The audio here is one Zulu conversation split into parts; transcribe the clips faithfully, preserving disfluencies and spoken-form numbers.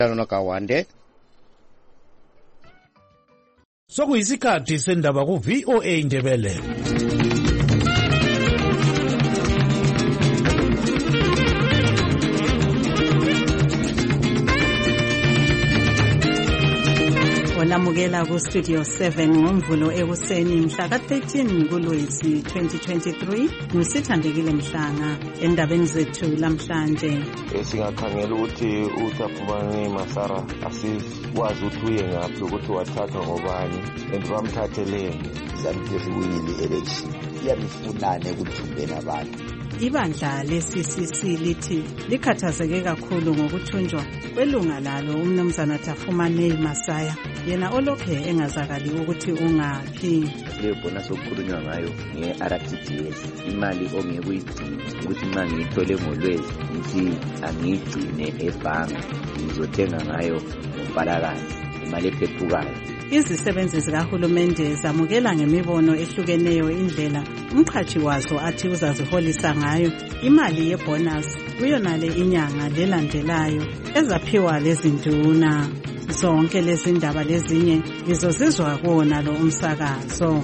Nokawande. Sokuyisikhathi sendaba ku V O A Ndebele. Olamukela ku Studio seven ngomvulo ekuseni mhla ka thirteen kuLwezi twenty twenty-three ngusithandekile Mhlanga endabeni zethu lamhlanje. Esingakhangela ukuthi uThapumani Masara asikwazi ukuthi uye ngaphi ukuthi wathathwa ngobani and bamthatheleni zamphezwili election yamifunane ukuthumbena abantu. Ibandla le-C C C lithi likhathazeke kakhulu ngokuthunjwa kwelunga lalo umnumzana Thapumani Masaya yena olokhe engazakali ukuthi ungaphi. Le bona sokukhulunywa ngayo nge-R T G S imali ongekuyigcina ukuthi uma ngiyithole ngolwezi ngithi angiyigcine ebhange ngizothenga ngayo ngombalakazi imali ephephukayo. Izisebenzi zikahulumende zamukela ngemibono ehlukeneyo indlela umqhashi wazo athi uzaziholisa ngayo imali yebonus kuyonale inyanga lelandelayo ezaphiwa lezinduna. Zonke lezi ndaba lezinye ngizozizwa kuwona lo umsakazo.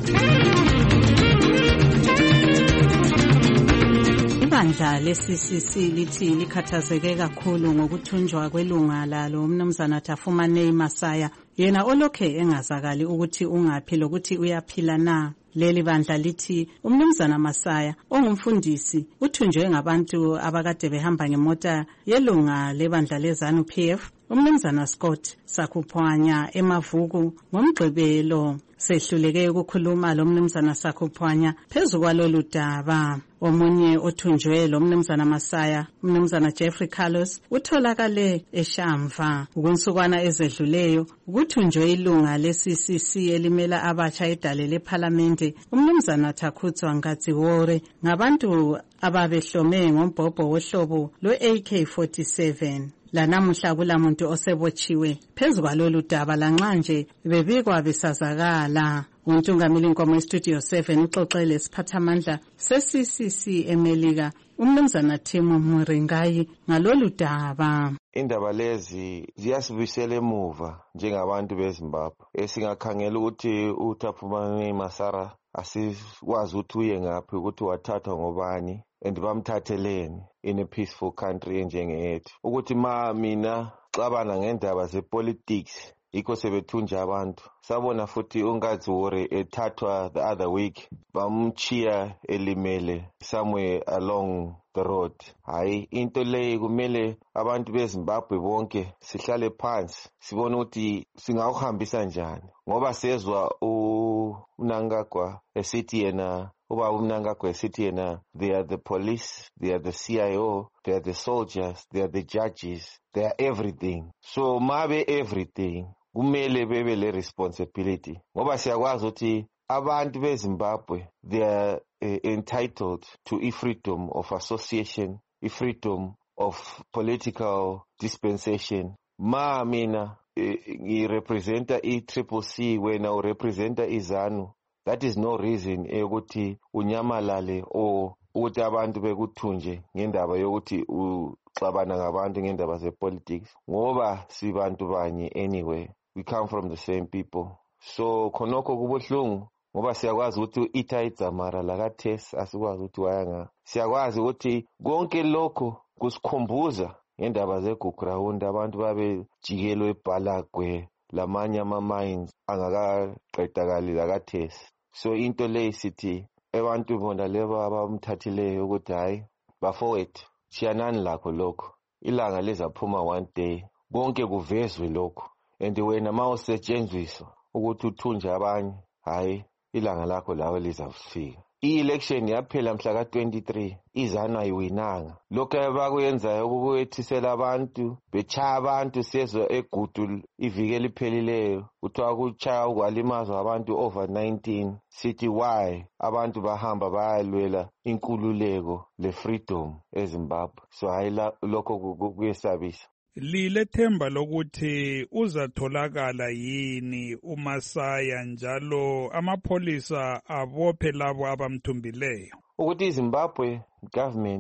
Ibandla le-C C C lithi likhathazeke kakhulu ngokuthunjwa kwelunga lalo umnumzana Thapumani Masaya yena olokhe engazakali ukuthi ungaphi lokuthi uyaphila na. Leli bandla lithi umnumzana Masaya ongumfundisi uthunjwe ngabantu abakade behamba ngemota yelunga lebandla leZANU P F umnumzana Scott Sakhuphwanya emavuku ngomgqibelo. Sehluleke ukukhuluma lo mnumzana Sakhuphwanya phezu kwalolu daba. Omunye othunjwe lo mnumzana Masaya umnumzana Jeffrey Carlos utholakale eShamva. Ukunsukwana ezedluleyo ukuthunjwe ilunga le-C C C elimela abatsha edale leParliament umnumzana Thakhutswa Ngatsiwore ngabantu ababehlome ngombhobho wohlobo lo-A K forty-seven. Lanamuhla kulamuntu osebotshiwe phezu kwalolu daba lanxa nje bebikwa besazakala. Untungameli nkomo eStudio seven uxoxele isiphathamandla se-C C C eMelika umnumzana Timo Muringayi ngalolu daba. Indaba lezi ziyasibuyisela emuva njengabantu beZimbabwe. Esingakhangela ukuthi uThapumani Masara asikwazi ukuthi uye ngaphi ukuthi wathathwa ngobani and bamthatheleni in a peaceful country enjengeyethu. Ukuthi ma mina xabana ngendaba zepolitics yikho sebethunja abantu. Sabona futhi uNgatsiwore ethathwa the other week bamchiya elimele somewhere along the road. Hayi into le kumele abantu beZimbabwe bonke sihlale phansi sibone ukuthi singawuhambisa njani ngoba sezwa uMnangagwa esithi yena uba uMnangagwa esithi yena they are the police, they are the C I O, they are the soldiers, they are the judges, they are everything. So mabe everything kumele bebe le responsibility ngoba siyakwazi ukuthi abantu beZimbabwe they are uh, entitled to a freedom of association, a freedom of political dispensation. Ma mina ngi representa i Triple C wena u representa iZANU, that is no reason ukuthi unyamalale o ukuthi abantu bekuthunje ngendaba yokuthi uxabana ngabantu ngendaba zepolitics ngoba sibantu banye anyway. We come from the same people. So khonokho kubuhlungu ngoba siyakwazi ukuthi itha idzamara lakaTes asikwazi ukuthi wayanga. Siyakwazi ukuthi konke lokho kusikhumbuza ngendaba zeGugurawundi abantu babejikelwe eBhalagwe lamanye ama-mines angakaqedakali lakaTes. So into le sithi abantu bona lebo abamthathileyo ukuthi hayi bafowethu siyanani lakho lokho ilanga lizaphuma one day konke kuvezwe lokho and wena mawusetshenziswa ukuthi uthunje abanye hayi ilanga lakho lawe lizafika. I-election yaphela mhla ka twenty-three iZANU ayiwinanga. Lokho abakuyenzayo ukuyethisela abantu bechaya abantu sezwe eGudu ivike liphelileyo kuthiwa kuchaya ukwalimazwa abantu over nineteen. Sithi why abantu bahamba bayalwela inkululeko le freedom eZimbabwe. So hayi lokho kuyesabisa. Lilethemba lokuthi uzatholakala yini uMasaya njalo amapholisa abophe labo abamthumbileyo ukuthi iZimbabwe government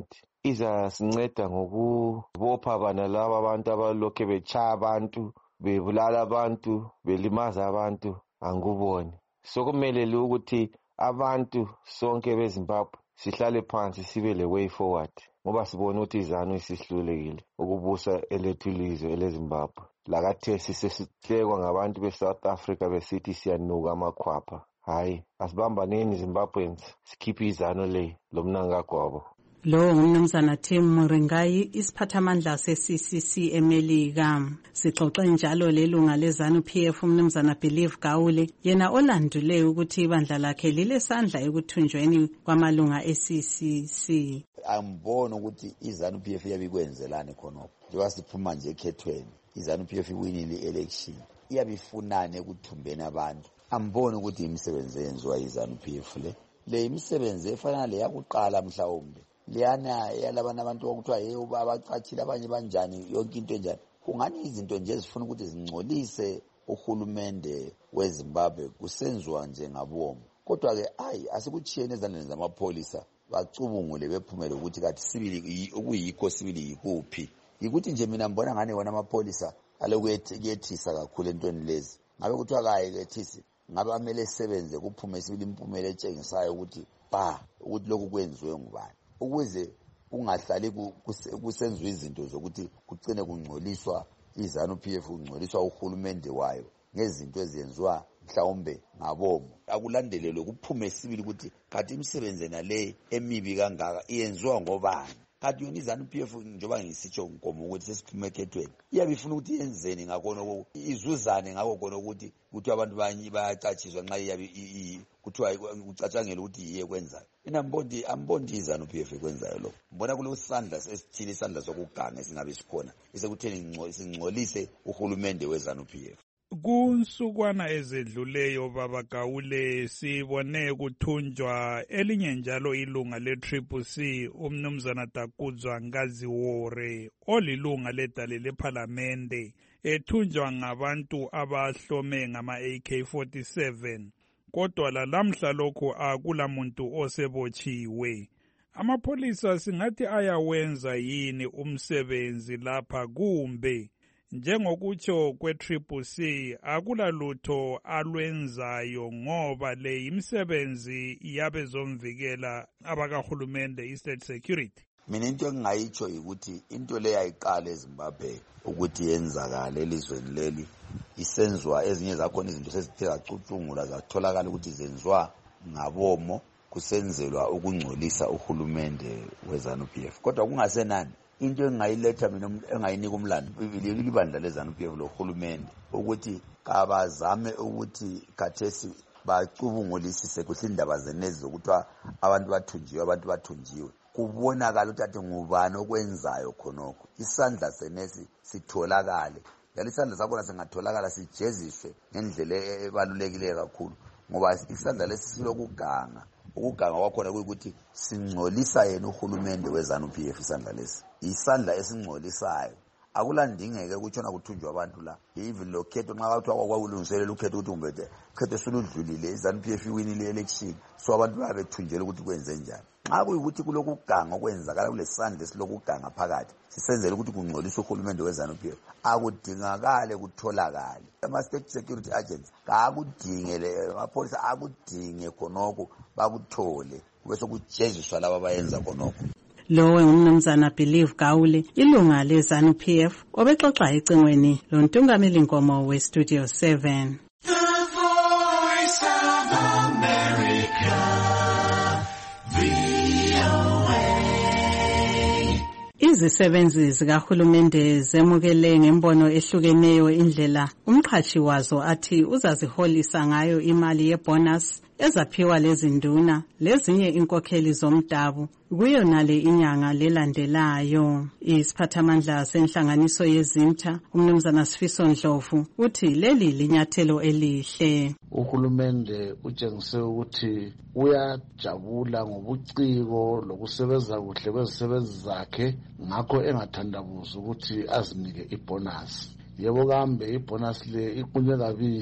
izasinceda ngokubopha abana laba abantu abalokhe betshaya abantu, bebulala abantu, belimaza abantu, angikuboni. Sokumele ukuthi abantu sonke beZimbabwe sihlale phansi sibe le way forward, ngoba sibona ukuthi izanu isihlulekile ukubusa elethu ilizwe eleZimbabwe. Lakathesi sesihlekwa ngabantu be-South Africa besithi siyanuka amakhwapha. Hayi, asibambaneni Zimbabweans, sikhiphe izanu le lomnangagwabo. Lo ngumnumzana Tim Muringai, isiphathamandla se-C C C eMelika. Sixoxe njalo lelunga leZANU P F umnumzana Believe Gawule, yena olandule ukuthi ibandla lakhe lilesandla ekuthunjweni kwamalunga e-C C C. Angibona ukuthi iZANU P F yabikwenzelane khonokho. Njengoba siphuma nje ekhethweni, iZANU P F iwinile i-election. Iyabifunane ekuthumbeni abantu. Angibona ukuthi imisebenzi eyenziwa iZANU P F le. Le imisebenzi efana le yakuqala mhlawumbe. Liyana yalabana abantu okuthiwa yebo abacatshile abanye banjani yonke into enjani. Kungani izinto nje ezifuna ukuthi zingcolise uhulumende weZimbabwe kusenziwa nje ngabomo. Kodwa ke ayi asikutshiyene ezandleni zamapholisa bacubungule bephumele ukuthi kathi sibili okuyikho sibili yikuphi. Yikuthi nje mina ngibona ngane wona amapholisa alokuyethisa kakhulu entweni lezi. Ngabe kuthiwa kayi kethisi ngabe amele sebenze kuphume sibili impumela etshengisayo ukuthi ba ukuthi lokhu kwenziwe ngubani. Ukuze ungahlali kusenziwa izinto zokuthi kugcine kungcoliswa iZANU P F, kungcoliswa uhulumende wayo ngezinto ezenziwa mhlawumbe ngabomo. Akulandelelwe kuphume sibili ukuthi kathi imisebenzi nale emibi kangaka iyenziwa ngobani. Kathi yona iZANU P F njengoba ngisitsho nkomo ukuthi sesiphume ekhethweni iyabifuna ukuthi yenzeni ngakho izuzane ngakho khona ukuthi kuthi abantu banye bayacatshiswa nxa iyabi kuthiwa ucatshangela ukuthi yiye kwenzayo. Mina mbondi ambondi iZANU P F kwenzayo lokho. Mbona kulesandla esithile isandla sokuganga esingabe sikhona isekutheni singcolise uhulumende weZANU P F. Kunsukwana ezedluleyo baba Gawule sibone kuthunjwa elinye njalo ilunga le-Triple C umnumzana Takudzwa Ngaziwore olilunga ledale lephalamende ethunjwa ngabantu abahlome ngama-A K forty-seven kodwa lalamhla lokho akulamuntu osebotshiwe. Amapholisa singathi ayawenza yini umsebenzi lapha kumbe njengokutsho kwe-Triple C akulalutho alwenzayo ngoba le imisebenzi yabezomvikela abakahulumende i-state security? Mina into engingayitsho ukuthi into le yayiqala eZimbabwe ukuthi yenzakala elizweni leli isenziwa ezinye zakhona izinto sesithe zacucungula zatholakala ukuthi zenziwa ngabomo kusenzelwa ukungcolisa uhulumende weZANU P F. Kodwa kungasenani into engayiletha mina engayinika umlando libandla leZANU P F lohulumende ukuthi kabazame ukuthi khathesi bacubungulisise kuhle indaba zenezi zokuthi abantu bathunjiwe abantu bathunjiwe kubonakala ukuthi ade ngubani okwenzayo khonokho. Isandla senesi sitholakale yali isandla sakhona singatholakala sijeziswe ngendlela ebalulekileyo kakhulu ngoba isandla lesi silokuganga. Ukuganga kwakhona kuyikuthi singcolisa yena uhulumende weZANU P F. Isandla lesi isandla esingcolisayo. Akulandingeke ukutshona kuthunjwa abantu la even lo khetho nxa bathiwa kwakulungiselela ukhetho ukuthi umbethe khetho soludlulile iZANU P F iwinile election so abantu babethunjela ukuthi kwenze njani. Nxa kuyikuthi kulokuganga okwenzakala kulesandla esilokuganga phakathi sisenzele ukuthi kungcoliswe uhulumende weZANU P F akudingakale kutholakale ama-state security agents kakudingele amapholisa akudinge khonokho bakuthole kube sokujeziswa laba abayenza khonokho. Lowe ngumnumzana Believe Gawule ilunga leZANU P F obexoxa ecingweni lontungameli nkomo we-Studio seven. The Voice of America, V O A. Izisebenzi zikahulumende zemukele ngembono ehlukeneyo indlela umqhashi wazo athi uzaziholisa ngayo imali yebonus ezaphiwa lezinduna lezinye inkokheli zomdabu kuyona le inyanga lelandelayo. Isiphathamandla senhlanganiso yezimtha umnumzana Sifiso Ndlovu uthi leli linyathelo elihle. Uhulumende utshengise ukuthi uyajabula ngobuciko lokusebenza kuhle kwezisebenzi zakhe ngakho engathandabuza ukuthi azinike ibonus. Yebo kambe ibonus le iqunywe kabili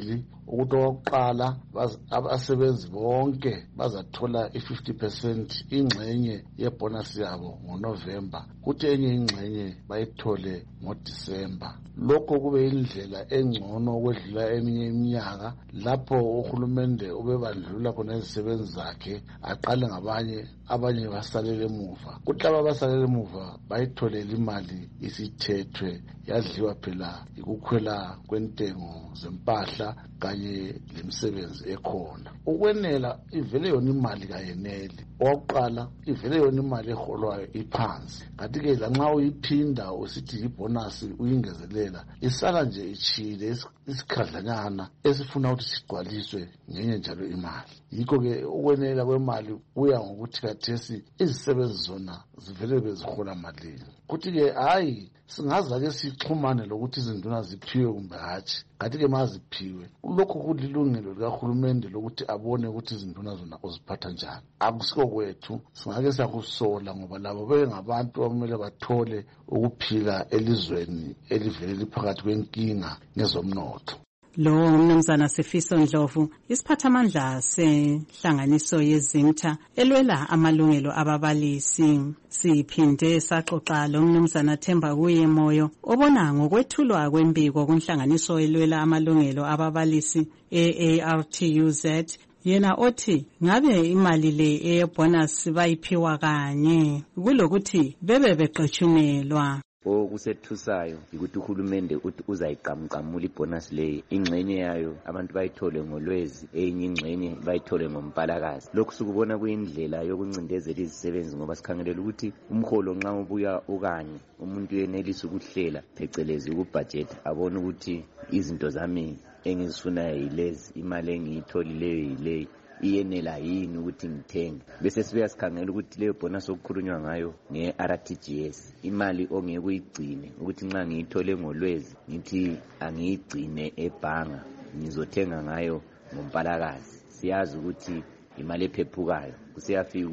ukuthi okokuqala abasebenzi bonke bazathola i-fifty percent ingxenye yebonus yabo ngoNovember, kuthi enye ingxenye bayithole ngoDisemba. Lokho kube indlela engcono ukwedlula eminye iminyaka lapho uhulumende ubebandlula khona izisebenzi zakhe aqale ngabanye, abanye basalele emuva. Kuthi laba basalele emuva bayitholele imali isithethwe yadliwa phela ikukhwela kwentengo zempahla kanye lemisebenzi ekhona. Ukwenela ivele yona imali kayeneli. Okokuqala ivele yona imali eholwayo iphansi. Kanti ke lanxa uyiphinda usithi ibonus uyingezelela isala nje ichile isikhadlanyana esifuna ukuthi sigcwaliswe ngenye njalo imali. Yikho ke ukwenela kwemali kuya ngokuthi kathesi izisebenzi zona zivele bezihola malini. Kuthi ke hayi singaza ke sixhumane lokuthi izinduna ziphiwe kumbe hatshi. Kanti ke maziphiwe lokho kulilungelo likahulumende lokuthi abone ukuthi izinduna zona uziphatha njani. Akusiko kwethu singake sakusola ngoba labo bengabantu abamele bathole ukuphila elizweni elivele liphakathi kwenkinga ngezomnotho. Lo umnumzana Sifiso Ndlovu, isiphathamandla senhlanganiso yeZimta elwela amalungelo ababalisi. Siphinde saxoxa lo mnumzana Themba Kuyemoyo obona ngokwethulwa kwembiko kunhlanganiso elwela amalungelo ababalisi e-A R T U Z. Yena othi ngabe imali le eyebonus bayiphiwa kanye kulokuthi bebe beqetshumelwa. Okusethusayo ukuthi uhulumende uthi uzayiqamqamula ibonus le ingxenye yayo abantu bayithole ngolwezi enye ingxenye bayithole ngompalakazi. Lokhu sikubona kuyindlela yokuncindezela izisebenzi ngoba sikhangelela ukuthi umholo nxa ubuya ukanye umuntu yenelisa ukuhlela phecelezi ukubudget abone ukuthi izinto zami engizifunayo yilezi, imali engiyitholileyo yileyo, iyenela yini ukuthi ngithenge. Bese sibuya sikhangela ukuthi leyo bonus okukhulunywa ngayo nge-R T G S, imali ongeke uyigcine ukuthi nxa ngiyithole ngolwezi ngithi angiyigcine ebhanga ngizothenga ngayo ngompalakazi. Siyazi ukuthi imali ephephukayo kusiyafika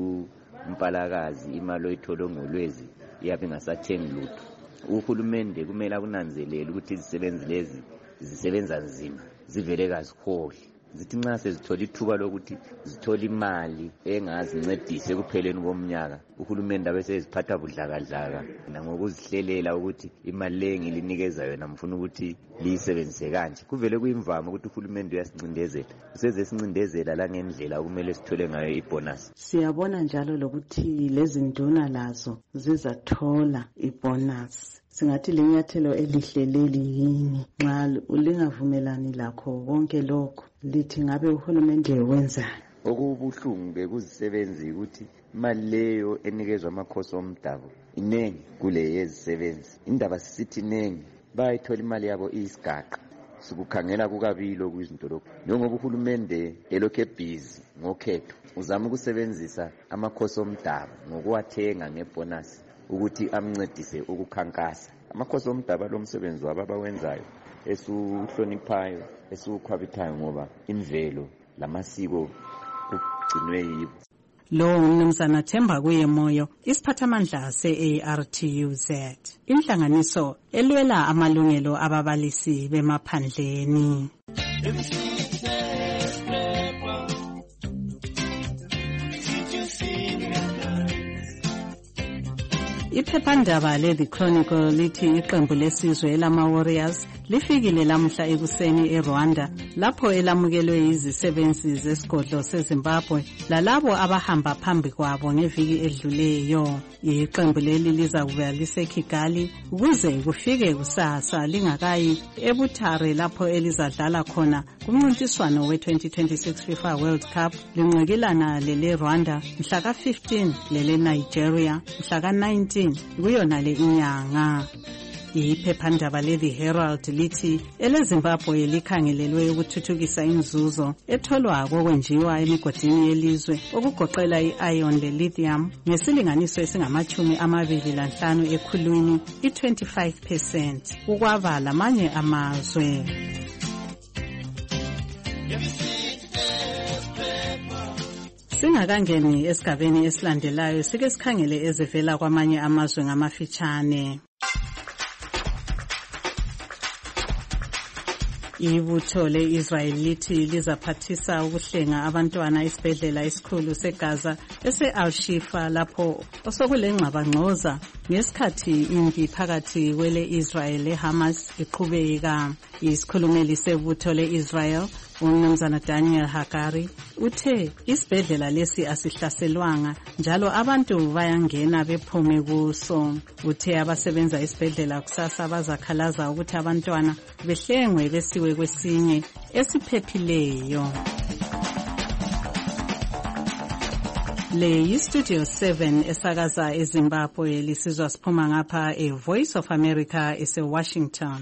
umpalakazi imali oyithole ngolwezi iyabe ingasathengi lutho. Uhulumende kumele akunanzelele ukuthi izisebenzi lezi zisebenza nzima zivele kaziholi. Zithi nxa sezithola ithuba lokuthi zithola imali engazincedisa ekupheleni komnyaka, uhulumende bese eziphatha budlakadlaka nangokuzihlelela ukuthi imali le ngilinikeza yona mfuna ukuthi liyisebenzise kanje. Kuvele kuyimvama ukuthi uhulumende uyasincindezela, useze sincindezela la ngendlela kumele sithole ngayo ibonus. Siyabona njalo lokuthi lezi nduna lazo zizathola ibonus. Singathi lenyathelo elihleleli yini nxa ulingavumelani lakho konke lokho lithi ngabe uhulumende wenzani? Okubuhlungu bekuzisebenzi ukuthi imali leyo enikezwa amakhosi omdabu inengi kule yezisebenzi. Indaba sisithi inengi bayithola imali yabo iyisigaqa. Sikukhangela kukabili kwizinto lokho njengoba uhulumende elokhe busy ngokhetho uzama ukusebenzisa amakhosi omdabu ngokuwathenga ngebonus ukuthi amncedise ukukhankasa. Amakhosi omdaba lo msebenzi wabo abawenzayo esuhloniphayo esukhwabithayo ngoba imvelo lamasiko kugcinwe yibo. Lo umnumzana Themba Kuyemoyo, isiphathamandla se-A R T U Z, inhlanganiso elwela amalungelo ababalisi bemaphandleni. Iphephandaba le The Chronicle lithi iqembu lesizwe elama-Warriors lifikile lamhla ekuseni eRwanda lapho elamukelwe izisebenzi zesigodlo seZimbabwe lalabo abahamba phambi kwabo ngeviki edluleyo. Iqembu leli lizakuba liseKigali ukuze kufike kusasa lingakayi eButare lapho elizadlala khona kumncintiswano we-twenty twenty-six FIFA World Cup linqikilana lele Rwanda mhla ka fifteen lele Nigeria mhla ka nineteen kuyona le inyanga. Iphephandaba le The Herald lithi eleZimbabwe likhangelelwe ukuthuthukisa inzuzo etholwa kokwenjiwa emigodini yelizwe okugoqela i-iron le-lithium ngesilinganiso esingamachumi amabili lanhlanu ekhulwini i-twenty-five percent ukwaba lamanye amazwe. Singakangeni esigabeni esilandelayo sike sikhangele ezivela kwamanye amazwe ngamafitshane. Ibutho le-Israel lithi lizaphathisa ukuhlenga abantwana esibhedlela esikhulu seGaza ese-Al-Shifa lapho osokulengxabangxoza ngesikhathi impi phakathi kwele-Israel le-Hamas iqhubeka. Isikhulumeli sebutho le-Israel uMnumzana Daniel Hagari uthe isibhedlela lesi asihlaselwanga njalo abantu bayangena bephume kuso. Uthe abasebenza esibhedlela kusasa bazakhalaza ukuthi abantwana behlengwe besiwe kwesinye esiphephileyo. Le yi-Studio seven esakaza eZimbabwe lisizwa siphuma ngapha e-Voice of America ese-Washington.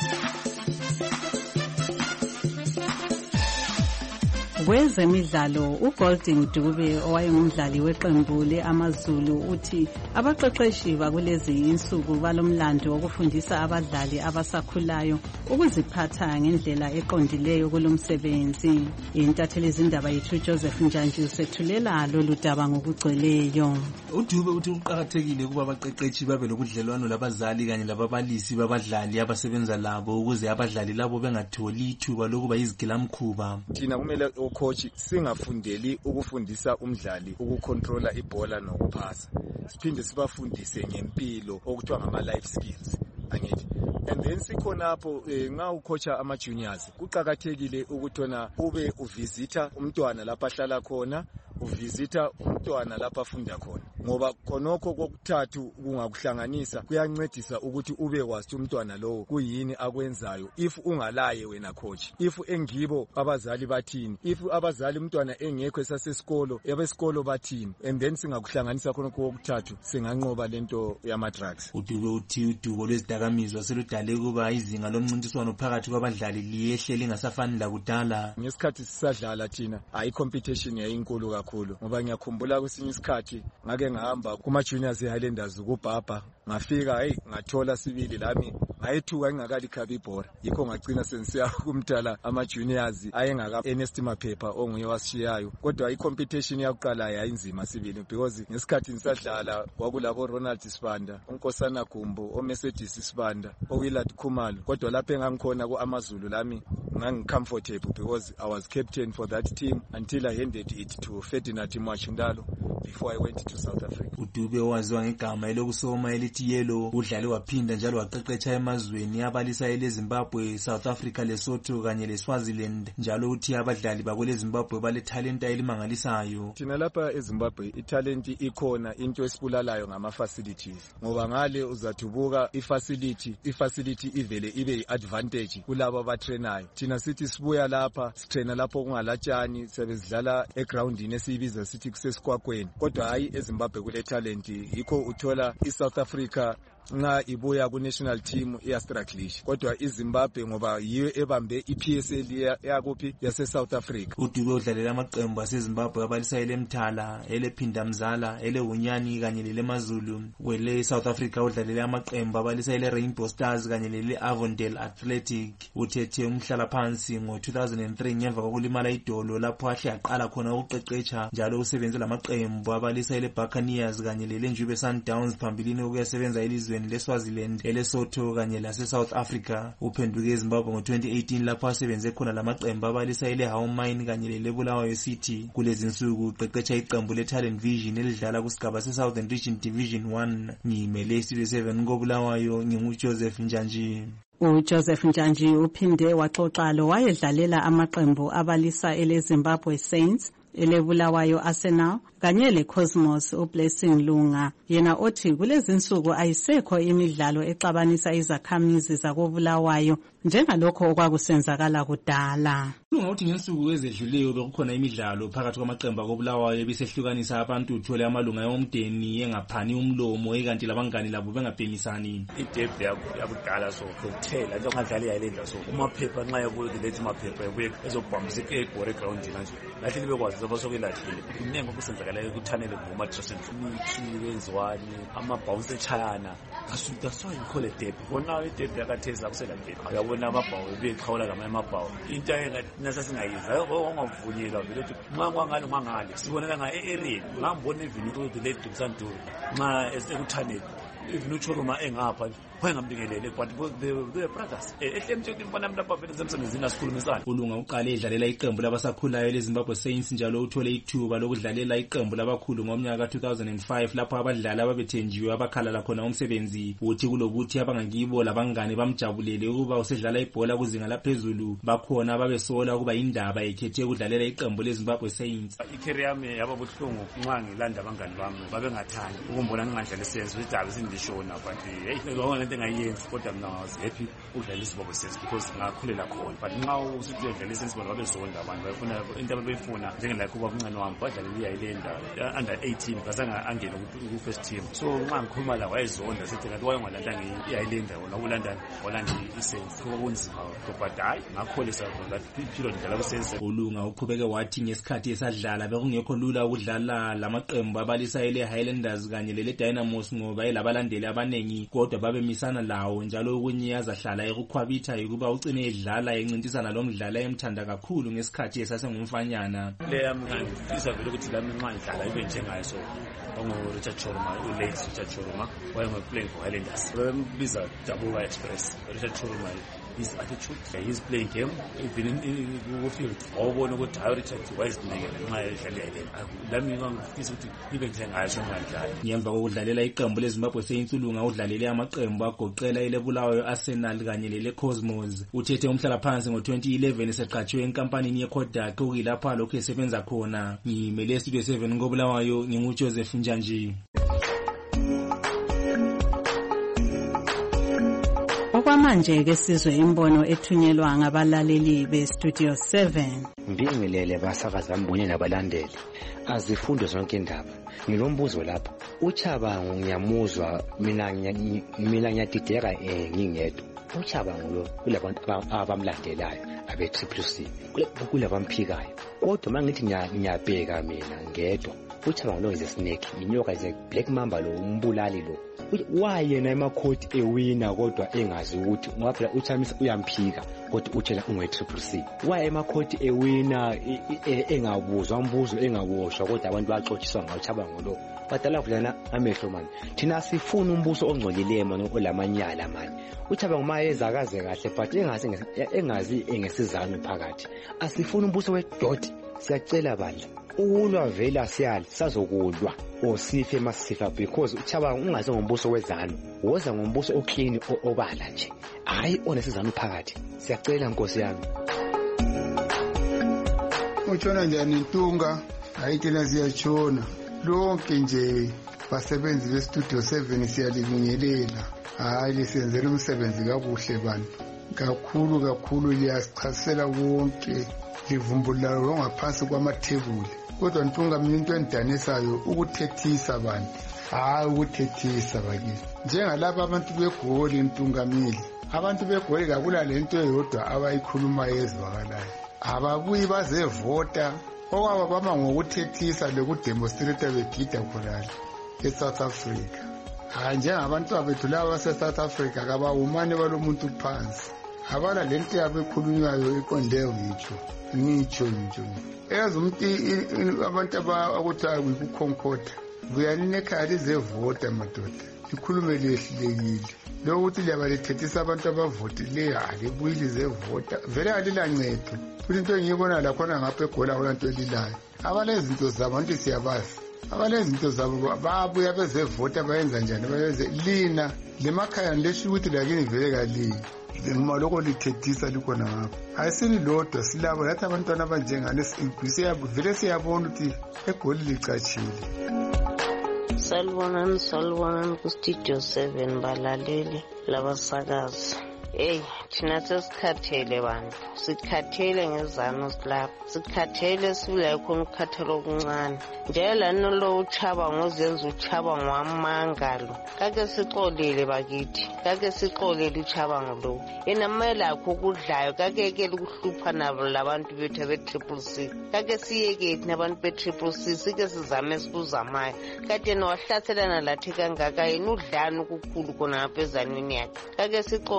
Kwezemidlalo uGolding Dube owayengumdlali weqembu le-AmaZulu uthi abaqeqeshi bakulezi insuku balomlando wokufundisa abadlali abasakhulayo ukuziphatha ngendlela eqondileyo kulomsebenzi. Intatheli izindaba yethu Joseph Njanji usethulela lolu daba ngokugcweleyo. uDube uthi uqhakathekile kuba abaqeqeshi babe lokudlelwano labazali kanye lababalisi babadlali abasebenza labo ukuze abadlali labo bengatholi ithuba lokuba yizigilamkhuba. Thina kumele coach singafundeli ukufundisa umdlali ukucontrola ibhola nokuphasa, siphinde sibafundise ngempilo okuthiwa ngama life skills angithi. And then sikhonapho nxa ucoacha ama juniors kuqhakathekile ukuthona ube uvisita umntwana lapha ahlala khona, uvisita umntwana lapha afunda khona, ngoba khonokho kokuthathu kungakuhlanganisa kuyancedisa ukuthi ube wazi umntwana lowo kuyini akwenzayo. If ungalaye wena coach, if engibo abazali bathini, if abazali umntwana engekho esasesikolo yabesikolo bathini, and then singakuhlanganisa khonokho kokuthathu singanqoba lento yama drugs. uDube uthi udubo lwezidakamizwa seludale kuba izinga lomncintiswano phakathi kwabadlali liyehle lingasafani lakudala. Ngesikhathi sisadlala thina ayi competition yayinkulu kakhulu, ngoba ngiyakhumbula kwesinye isikhathi ngake ngahamba kuma juniors eHighlanders kubhapha, ngafika hey ngathola sibili lami ngayithuka ngingakali khaba ibhola, yikho ngagcina sensiya kumdala ama juniors ayengaka Ernest Maphepha onguye wasishiyayo. Kodwa i-competition yakuqala yayinzima sibili because ngesikhathi nisadlala kwakulabo Ronald Sibanda, uNkosana Gumbo, oMercedes Sibanda, oWillard Khumalo. Kodwa lapho engangikhona ku-AmaZulu lami ngangicomfortable because I was captain for that team until I handed it to Ferdinand Mwachundalo before I went to South Africa. uDube waziwa ngegama elokusoma elithi Yellow udlale waphinda njalo waqeqetsha emazweni abalisa eleZimbabwe, South Africa, Lesotho kanye leSwaziland. Njalo uthi abadlali bakule Zimbabwe bale talent elimangalisayo. Thina lapha eZimbabwe italent ikhona, into esibulalayo ngama facilities, ngoba ngale uzathubuka ifacility ifacility ivele ibe yiadvantage kulabo abatrainayo. Thina sithi sibuya lapha sitraina lapho kungalatshani, sebezidlala egroundini esibiza sithi kusesikwakweni. Kodwa hayi eZimbabwe kule talent, yikho uthola iSouth Africa nxa ibuya ku national team iyastrugglisha, kodwa iZimbabwe ngoba yiyo ebambe iP S L yakuphi yase South Africa. uDube udlalela amaqembu aseZimbabwe abalisa eleMthala, elePhindamzala, eleHunyani kanye leleMazulu. Kwele South Africa udlalela amaqembu abalisa ele Rainbow Stars kanye lele Avondale Athletic. Uthethe umhlala phansi ngo two thousand three ngemva kokulimala idolo lapho ahle yaqala khona ukuqeqetsha, njalo usebenze lamaqembu abalisa ele Buccaneers kanye lele Njube Sundowns phambilini ukuyasebenza elizweni leSwaziland, eLesotho kanye lase South Africa. Uphenduke eZimbabwe ngo twenty eighteen lapho asebenze khona lamaqembu abalisa ele Hawmine kanye lele Bulawayo City. Kulezi insuku uqeqetsha iqembu le Talent Vision elidlala kusigaba se Southern Region Division one. Ngimele Studio seven koBulawayo, nginguJoseph Njanji. uJoseph Njanji uphinde waxoxa lo wayedlalela amaqembu abalisa eleZimbabwe Saints, elebulawayo Arsenal kanye leCosmos uBlessing Lunga. Yena othi kulezi insuku ayisekho imidlalo exabanisa izakhamizi zakobulawayo njengalokho okwakusenzakala kudala. Lunga uthi ngensuku ezedluleyo bekukhona imidlalo phakathi kwamaqembu akobulawayo ebisehlukanisa abantu, uthole amalunga yomndeni engaphani umlomo ekanti labangani labo bengabhemisani. Idebe yakudala so kuthela nje ngadlali yayilenda so uMaphepha nxa yabuye lethi Maphepha yabuye ezobhambisa igore ground manje lahle bekwazi abasokelathile inengo okusenzakala ukuthanele ngoma Johnson imithi wenziwani amabhounce echayana asuka so ikhole debe bona idebe yakatheza kusela ndebe uyabona amabhawu beqhawula kama amabhawu into engathi singayiza ongavunyelwa vele ukuthi nxa kwangalo mangale sibonela nga e-area ngambona even ukuthi le Dusandu nxa esekuthanele even uchoroma engapha wayengambikelele but they were brothers ehlemtshekini mfanami lapha vele semsebenzini asikhulumisana. uLunga uqale edlalela iqembu labasakhulayo leZimbabwe Saints njalo uthole ithuba lokudlalela iqembu labakhulu ngomnyaka ka two thousand five lapho abadlali ababethenjiwe abakhalala khona umsebenzi. uthi kulokuthi abangakibo labangane bamjabulele ukuba usedlala ibhola kuzinga laphezulu bakhona babesola ukuba indaba ekhethe ukudlalela iqembu leZimbabwe Saints. icareer yami yaba buhlungu nxa ngilanda abangane bami babengathandi ukumbona ngingadlala isenzo idaba sindishona but hey ngona lento engayenzi kodwa mina I was happy ukudlala iZimbabwe Saints because ngakhulela khona but nxa usuthi udlala isenzo bona babezonda abantu bayifuna into ababeyifuna njengela kuba umncane wami badlalela iyayilenda under eighteen basanga angena ku first team so nxa ngikhuluma la wayezonda sithi kanti wayengalanda iyayilenda wona uLondon walanda isenzo kunzima but hayi ngakholisa that period dlala kusenzo. uLunga uqhubeke wathi ngesikhathi esadlala bekungekho lula ukudlala lamaqembu abalisa ele Highlanders kanye lele Dynamos ngoba elabalandeli abanengi kodwa babemisana lawo njalo ukunyaza hlala ekukhwabitha ukuba ucine edlala encintisana lomdlala emthanda kakhulu ngesikhathi esasengumfanyana. le amngifisa vele ukuthi lami nxa ngidlala ibe njengayo so ongo Richard Choruma u-late Richard Choruma wayengoplaying for Highlanders bembiza Dabuka Express. Richard Choruma his attitude, his playing game, even in the field. Awubona ukuthi hayi Richard wayezinikela nxa edlala yena. Lami ngangifisa ukuthi ibe njengayo ngidlala. Ngemva kokudlalela iqembu leZimbabwe Saints uLunga udlalele amaqembu agoqela elebulawayo Arsenal kanye lele Cosmos. Uthethe umhlala phansi ngo twenty eleven eseqhatshwe enkampanini yeKodak okuyilapha lokho esebenza khona. Ngimele Studio seven ngobulawayo nginguJoseph Njanji. Okwamanje ke sizwe imbono ethunyelwa ngabalaleli beStudio seven. Mbingelele basakaza mbonye nabalandeli. Azifundo zonke indaba. Ngilombuzo lapha. Uchabango ngiyamuzwa mina mina ngiyadideka eh ngingedwa. Uchabango lo kulabantu abamlandelayo abe triple C. Kulabamphikayo. Kodwa mangithi ngiyabheka mina ngedwa. Uchabango lo is a snake. Inyoka is a black mamba lo umbulali lo. Wayena emakhoti ewina kodwa engazi ukuthi ngaphela uChamisa uyamphika kodwa utshela unge triple C. Waye emakhoti ewina engabuzwa umbuzo engawoshwa kodwa abantu baxotshiswa ngawuChabango lo. Badala kulana amehlo manje. Thina sifuna umbuso ongcolileyo manje olamanyala manje. uChabango mayeza kaze kahle but engazi engazi engesizana phakathi. Asifuna umbuso wedot. Siyacela bandla. Ulwa vela siyali sazokulwa osife masifa because uChabango ungaze ngombuso wezano woza ngombuso oclean obala nje hayi onesizana phakathi. Siyacela Nkosi yami. Utshona njani Ntunga? Hayi thina siyatshona lonke nje basebenzi beStudio seven siyalibingelela. Hayi lisenzela umsebenzi kakuhle bantu kakhulu kakhulu liyasichasela wonke livumbula lo ngaphansi kwamathebuli. Kodwa Ntunga mina into endanisayo ukuthethisa abantu hayi ukuthethisa bakithi njengalabo abantu begoli Ntungamili. Abantu begoli kakula lento eyodwa abayikhuluma yezwakalayo ababuyi bazevota okwaba bama ngokuthethisa lokudemonstrate begida khonala eSouth Africa. Hayi njengabantu abethu laba baseSouth Africa kabawumane balomuntu phansi abala lento yabekhulunywayo iqonde ngitsho ngitsho ngitsho eyazi umuntu abantu abakuthi ukukhonkotha buyaneka lizevota madoda ikhulume lehlekile lokuthi liyabalethethisa abantu abavotileyo alibuyile zevota vele alilancedo futhi into engiyibona lakhona ngapha egola kulanto elilayo abalezinto zabantu siyabazi abalezinto zabo babuya bezevota bayenza njani bayenze lina lemakhaya lesho ukuthi lakini vele kalini ngima lokho lithethisa likhona ngapha ayisini lodwa silabo yathi abantwana abanjengane siyabo vele siyabona ukuthi egoli licatshile. Salibonani salibonani kuStudio seven balaleli labasakazi. Hey, thina sesikhathele bantu. Sikhathele ngezano silapha. Sikhathele sibula khona ukukhathela okuncane. Njela nalo uChabango uzenza uChabango wamangalo. Kake sixolele bakithi. Kake sixolele uChabango lo. Yena mele akho kudlayo kake ke ukuhlupha nabo labantu bethu be triple C. Kake siyeke nabantu be triple C sike sizame sikuzamayo. Kade nowahlaselana lathi kangaka yena udlana ukukhulu kona ngaphezanweni yakhe. Kake sixolele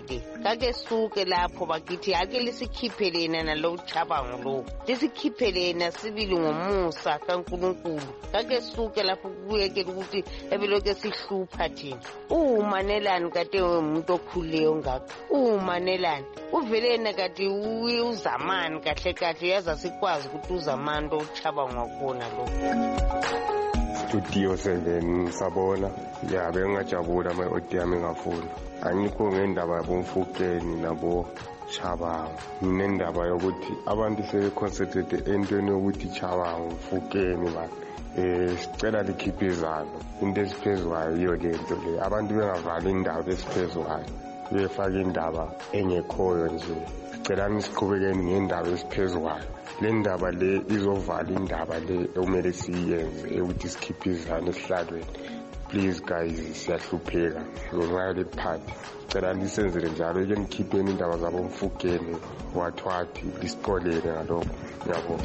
ede kake suke lapho bakithi ake lisikhiphe lena nalo uchabango lo lisikhiphe lena sibili ngomusa kaNkulunkulu kake suke lapho kuyekela ukuthi ebeloke sihlupha thina umanelani kade umuntu okhuleyo ngakho umanelani uvelena kade uzamani kahle kahle yaza sikwazi ukuthi uzamani lo uchabango wakhona lo Studio seven sabona ya bengajabula ama audio yami ngafuni angikho ngendaba yabomfukeni nabo Chabango nginendaba yokuthi abantu sebe concentrate entweni yokuthi Chabango mfukeni ba eh sicela likhiphizana into esiphezwayo iyo lento le abantu bengavali indaba esiphezwayo befaka indaba engekhoyo nje sicela nisiqhubekeni ngendaba esiphezwayo le ndaba le izovala indaba le ekumele siyenze ukuthi sikhiphizane esihlalweni please guys siyahlupheka ngenxa le party cela nisenzele njalo ke nikhipheni indaba zabo mfukeni wathwathi lisiqolele ngalokho ngiyabonga.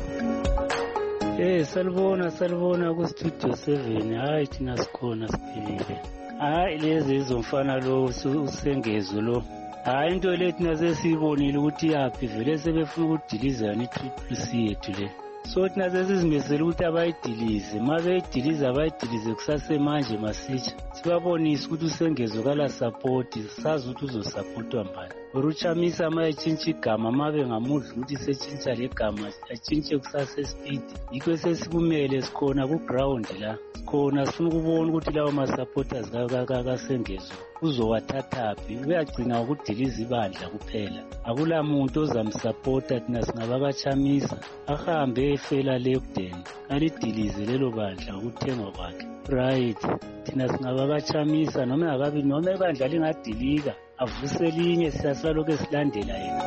Eh salibona salibona ku Studio seven hayi thina sikhona siphilile hayi lezi izomfana lo usengezo lo hayi into lethi naze siyibonile ukuthi yaphi vele sebefuna ukudiliza ni triple C yethu le so thina sesizimesela ukuthi abayidilize mabeyidiliza abayidilize kusase manje masitsha sibabonisa ukuthi usengezo kala support sazi ukuthi uzosupportwa mbani uruchamisa mayitshintsha igama mabe ngamudla ukuthi setshintsha legama atshintshe kusase speed yikho sesikumele sikhona ku ground la sikhona sifuna ukubona ukuthi lawo ma supporters kasengezo uzowathathaphi uyagcina ukudiliza ibandla kuphela akula muntu ozamsupporta thina singabakachamisa ahambe efela lekudeni alidilize lelo bandla ukuthengwa kwakhe right thina singabakachamisa noma akabi noma ibandla lingadilika avuse linye siyasaloke silandela yena.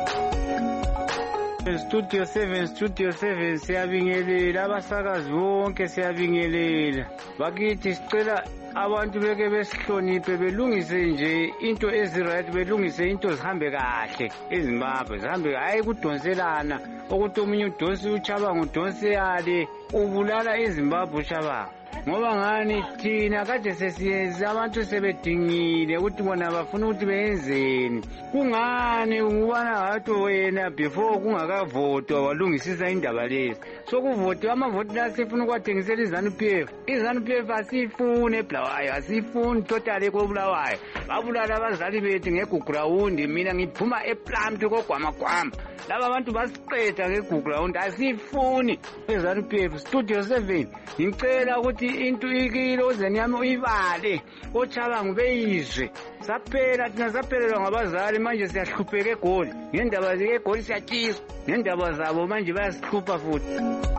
Studio seven Studio seven siyabingelela abasakazi bonke siyabingelela bakithi sicela abantu beke besihloniphe belungise nje into eziright belungise into zihambe kahle eZimbabwe zihambe hayi kudonselana ukuthi omunye udonsi uChabango udonse yale ubulala eZimbabwe uChabango ngoba ngani thina kade sesiyenza abantu sebedingile ukuthi bona bafuna ukuthi benzeni kungani ngubana hathi wena before kungakavotwa walungisisa indaba lezi sokuvotwa amavoti la sifuna ukwathengisela iZANU-P F iZANU-P F asifune eBulawayo asifuni totally koBulawayo babulala abazali bethu ngeGugurawundi mina ngiphuma ePlumtree koGwamagwama laba abantu basiqeda ngeGugurawundi asifuni iZANU-P F. Studio seven ngicela ukuthi into ikilozeni yami uyibale oChabango beyizwe saphela thina saphelelwa ngabazali manje siyahlupheka eGoli ngendaba zeGoli siyatshiswa ngendaba zabo manje bayasihlupha futhi.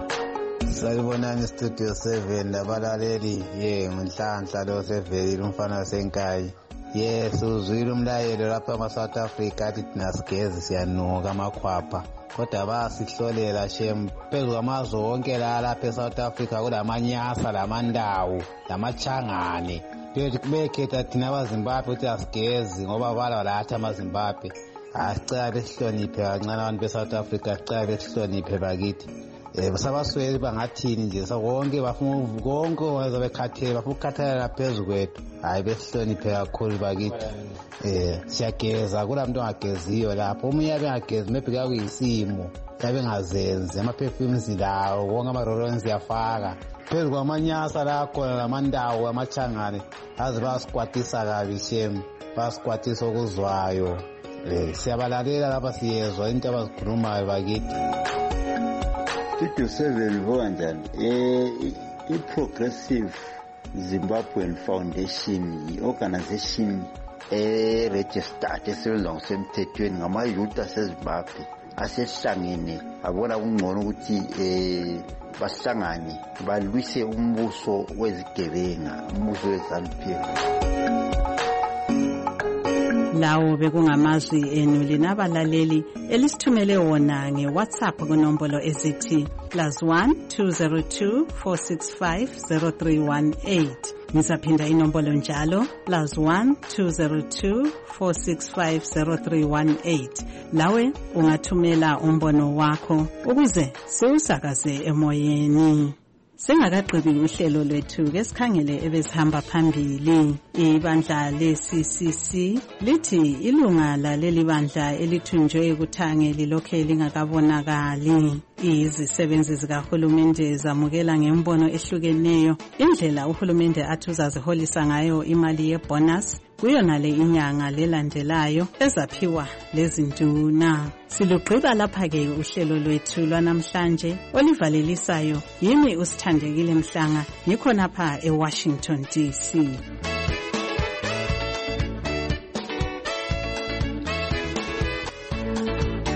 Salibonani Studio seven abalaleli ye mhlanhla lo sevelile umfana senkayi yes uzwile umlayelo lapha ama South Africa athi thina sigezi siyanuka amakhwapha kodwa basihlolela shem phezu kwamazwe wonke la lapha eSouth Africa kulamanyasa lamandawo lamachangane bethi kubekhetha thina abaZimbabwe ukuthi asigezi ngoba bala lathi amaZimbabwe asicela besihloniphe kancane abantu beSouth Africa sicela besihloniphe bakithi eh basabasweli bangathini nje sonke bafuna konke wazobekhathela bafuna ukukhathalela phezulu kwethu hayi besihloniphe kakhulu bakithi eh siyageza kulamuntu ongageziyo lapho umunye abengagezi maybe kakuyisimo yabe ngazenze ama perfumes lawo wonke amarolons yafaka phezulu kwamanyasa la khona lamandawo amachangane aze basikwatisa kabi shem basikwatisa okuzwayo eh siyabalalela lapha siyezwa into abazikhulumayo bakithi. Studio seven Voganjani eh i-Progressive Zimbabwean Foundation i-organization e-registered esebenza ngosemthethweni ngama-youth aseZimbabwe asehlangene abona kungcono ukuthi eh basihlangane balwise umbuso wezigebenga umbuso weZANU-P F. Lawo bekungamazwi enu linabalaleli elisithumele wona ngeWhatsApp kunombolo ezithi plus one two zero two four six five zero three one eight. Ngisaphinda inombolo njalo plus one two zero two four six five zero three one eight. Lawe ungathumela umbono wakho ukuze siwusakaze emoyeni. Singakaqedi uhlelo lwethu ke sikhangele ebesihamba phambili. Ibandla le-C C C lithi ilunga laleli bandla elithunjwe kuthange lilokhe lingakabonakali. Izisebenzi zikahulumende zamukela ngembono ehlukeneyo indlela uhulumende athi uzaziholisa ngayo imali yebonus kuyona le inyanga lelandelayo ezaphiwa lezinduna. Silugqiba lapha-ke uhlelo lwethu lwanamhlanje olivalelisayo yimi uSithandekile Mhlanga ngikhonapha eWashington D C.